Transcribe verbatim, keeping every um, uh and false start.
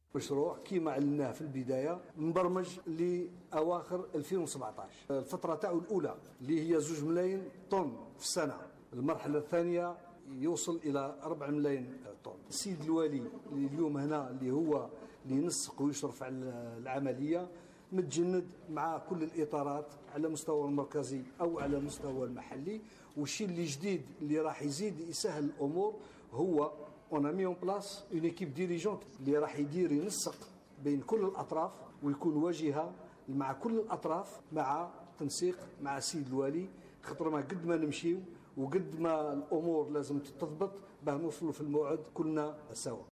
مشروع كما علناه في البداية مبرمج لأواخر ألفين وسبعطاش. الفترة تاعو الأولى اللي هي زوج ملايين طن في السنة، المرحلة الثانية يوصل إلى أربعة ملايين طن. السيد الوالي اللي اليوم هنا اللي هو اللي ينسق ويشرف على العملية متجند مع كل الإطارات على مستوى المركزي أو على مستوى المحلي. والشيء اللي جديد اللي راح يزيد يسهل الأمور هو on a mis en place une équipe dirigeante اللي راح يدير ينسق بين كل الأطراف ويكون واجهة مع كل الأطراف مع تنسيق مع السيد الوالي، خاطر ما قد ما نمشيو وقد ما الأمور لازم تتضبط باه نوصلوا في الموعد كلنا سوا.